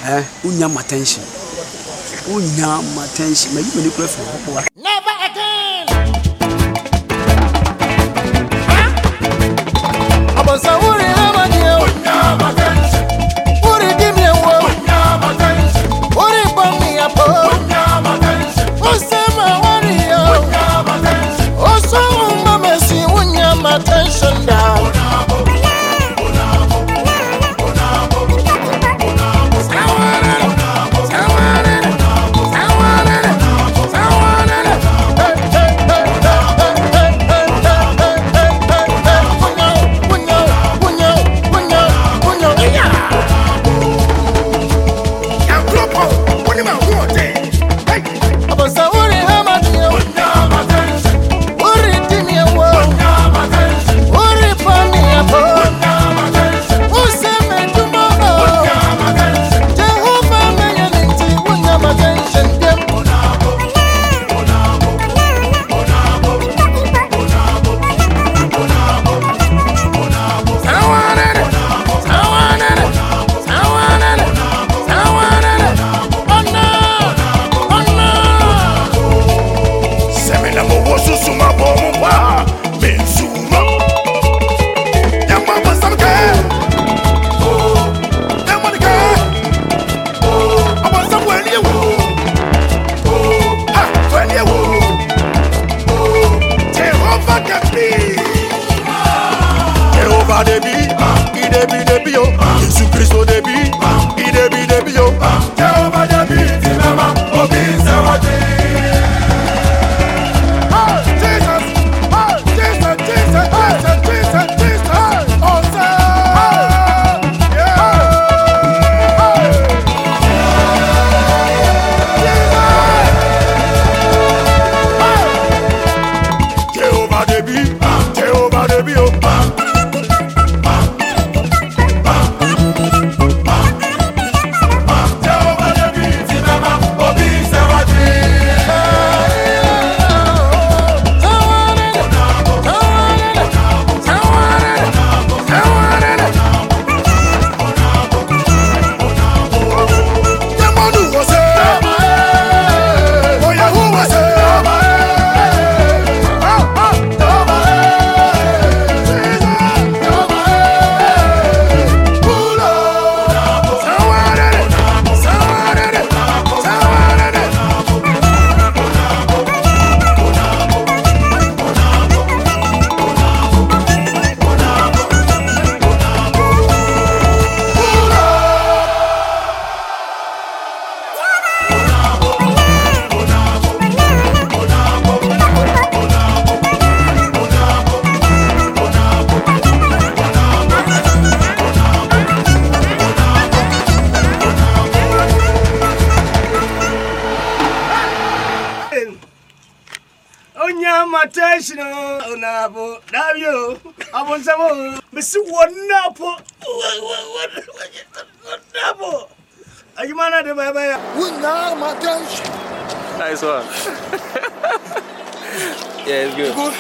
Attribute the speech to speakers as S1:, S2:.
S1: Unya attention. Unya attention. Maybe when you pray for
S2: Never again. Abasawuri hamaniyo. Unya attention. Uri give me wo. Unya attention. Uri bami apo. Unya attention. Osema wariyo. Unya attention. Oso mamesi unya attention down.
S3: Attention, Onabo, Davio, Abonsamo, Miss Wonderful. Wonderful. Are you man at the Baba?
S2: Unya attention.
S4: Nice one. Yeah, it's good.